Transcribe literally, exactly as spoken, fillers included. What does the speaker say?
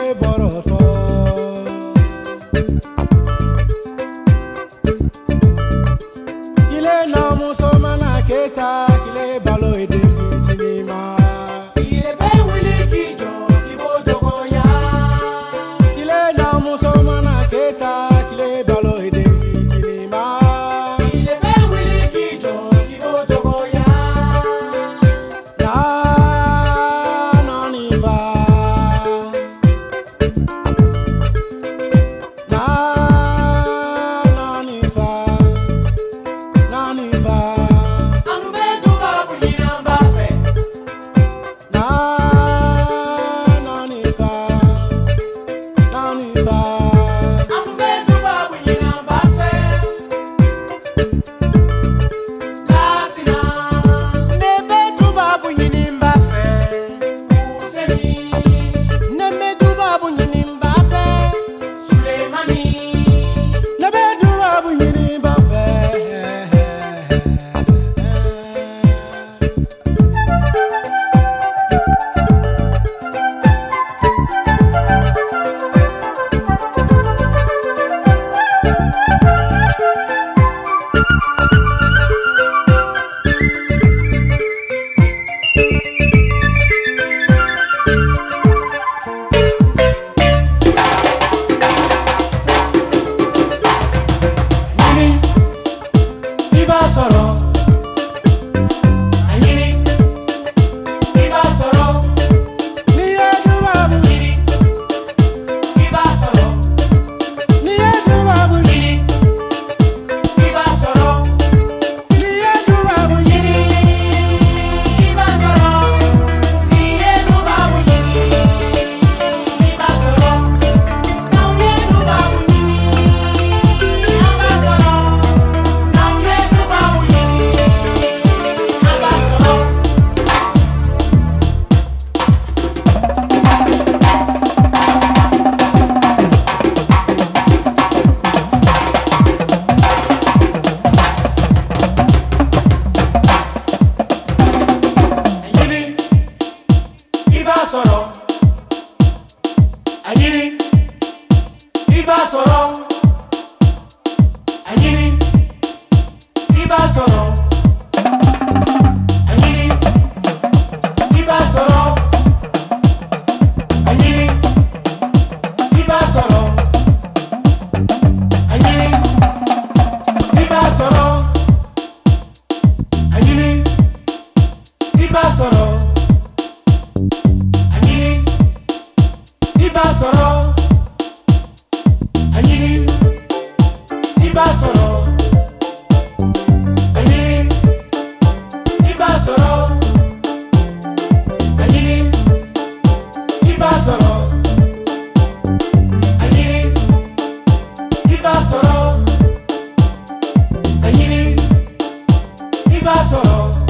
boroto. Kile na muso mana keta kile balo ede kintinima. Kile be wili kijo kibo dogoya. Kile na muso mana keta kile balo ede kintinima. Kile be wili kijo kibo dogoya. Na naniva. Na naniva. Naniva. Anu be duba bunina bafe. Na naniva. Naniva. Anu be duba bunina bafe. Lasina. Ne be duba bunini bafe. Usemi. Ne be duba bunini bafe. Suleimani. Ne be duba bunini bafe. Nini iba soro. Nini iba soro. Niye dubabu. Nini iba soro. Niye dubabu. Nini iba soro. Niye dubabu. Nini iba soro. Niye dubabu. Nini iba soro. Now ye dubabu. Nini aba soro. Now ye dubabu. Nini aba soro. Ayini iba soro. Ayini iba soro. Ayini iba soro. Ayini iba soro. Ayini iba soro. Ayini iba soro. Ayini iba soro. Ayini iba soro. Ayini iba soro. Ayini iba soro. Ayini iba soro. Ayini iba soro. Ayini iba soro.